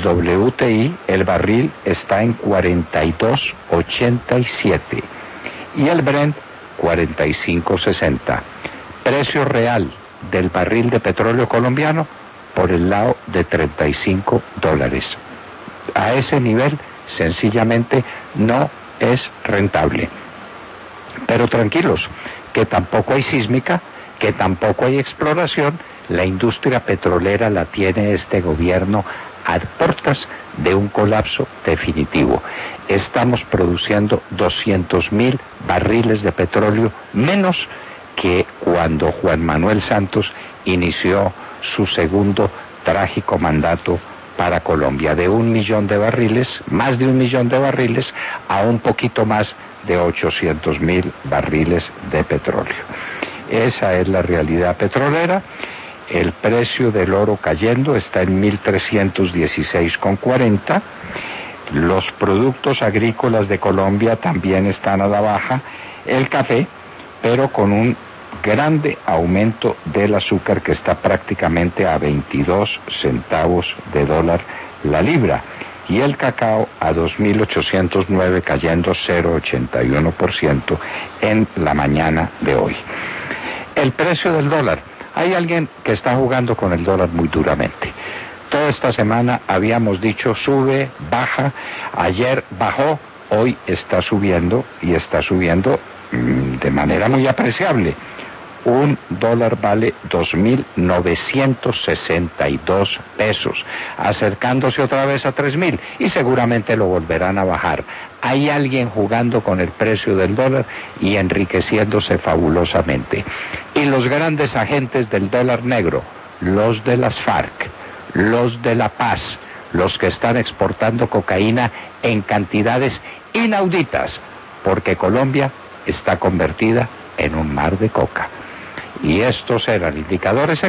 el WTI, el barril está en 42.87 y el Brent 45.60. Precio real del barril de petróleo colombiano por el lado de $35. A ese nivel sencillamente no es rentable. Pero tranquilos, que tampoco hay sísmica, que tampoco hay exploración. La industria petrolera la tiene este gobierno a puertas de un colapso definitivo. Estamos produciendo 200.000 barriles de petróleo menos que cuando Juan Manuel Santos inició su segundo trágico mandato para Colombia, de 1 millón de barriles, más de 1 millón de barriles, a un poquito más de 800.000 barriles de petróleo. Esa es la realidad petrolera. El precio del oro cayendo está en 1.316,40. Los productos agrícolas de Colombia también están a la baja. El café, pero con un grande aumento del azúcar que está prácticamente a 22 centavos de dólar la libra. Y el cacao a 2.809, cayendo 0,81% en la mañana de hoy. El precio del dólar. Hay alguien que está jugando con el dólar muy duramente. Toda esta semana habíamos dicho sube, baja, ayer bajó, hoy está subiendo y está subiendo de manera muy apreciable. Un dólar vale 2.962 pesos, acercándose otra vez a 3.000 y seguramente lo volverán a bajar. Hay alguien jugando con el precio del dólar y enriqueciéndose fabulosamente. Y los grandes agentes del dólar negro, los de las FARC, los de La Paz, los que están exportando cocaína en cantidades inauditas, porque Colombia está convertida en un mar de coca. Y estos eran indicadores